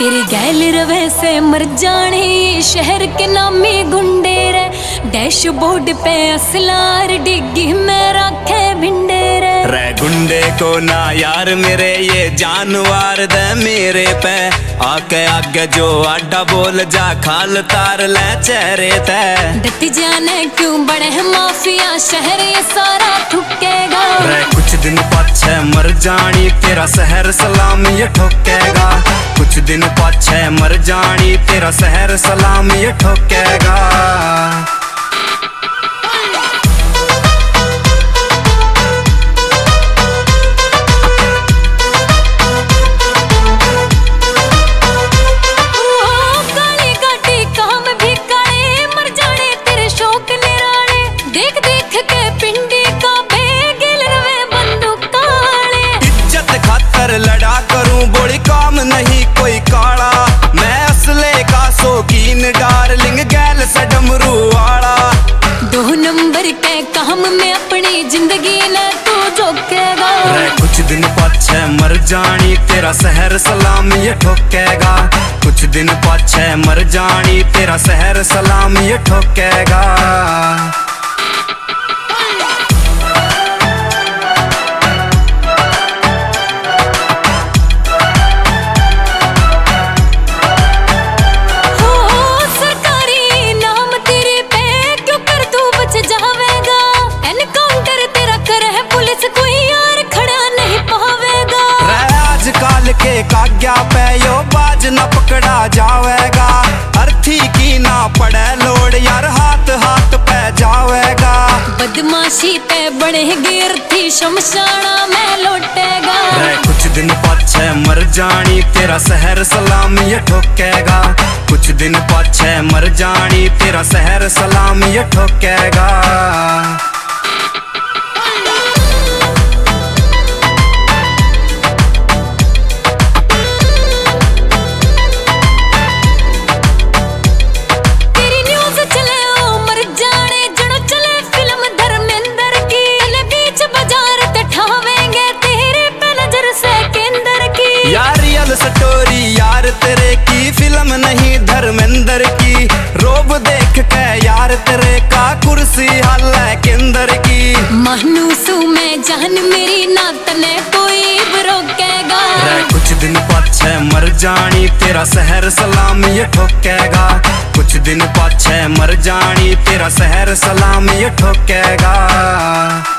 तेरी गैल रवे से मर जाने शहर के नामी गुंडे रे। डैशबोर्ड पे असलार डिग्गी में रखे भिंडे रे गुंडे को ना यार मेरे ये जानवर दे मेरे पे आके आगे जो आडा बोल जा खाल तार ले चेहरे ते। डट जाने क्यों बड़े माफिया शहर ये सारा ठुकेगा। कुछ दिन पाछे मर जानी तेरा शहर सलाम ये ठोकेगा। कुछ दिन पाछे मर जानी तेरा शहर सलाम ये ठोकेगा। लड़ा करूं बोली काम नहीं कोई काला। मैं असले का शौकीन डार्लिंग गैल से डमरू वाला। 2 नंबर के काम में अपनी जिंदगी ने तू झोंकेगा। कुछ दिन पाछे मर जानी तेरा शहर सलाम ये ठोकेगा। कुछ दिन पाछे मर जानी तेरा शहर सलाम ये ठोकेगा। के काग्या पे यो बाज न पकड़ा जावेगा। अर्थी की ना पड़े लोड यार हाथ हाथ पे जावेगा। बदमाशी पे बढ़ेगी अर्थी शमशाना में लौटेगा। कुछ दिन पाछे मर जानी तेरा शहर सलाम ये ठोकेगा। कुछ दिन पाछे मर जानी तेरा शहर सलाम ये ठोकेगा। स्टोरी यार तेरे की फिल्म नहीं धर्मेंद्र की। रोब देख के यार तेरे का कुर्सी हाल है केंद्र की। मानूसू में जान मेरी ना तने कोई रोकेगा। कुछ दिन पाछे मर जानी तेरा शहर सलाम ये ठोकेगा। कुछ दिन पाछे मर जानी तेरा शहर सलाम ये ठोकेगा।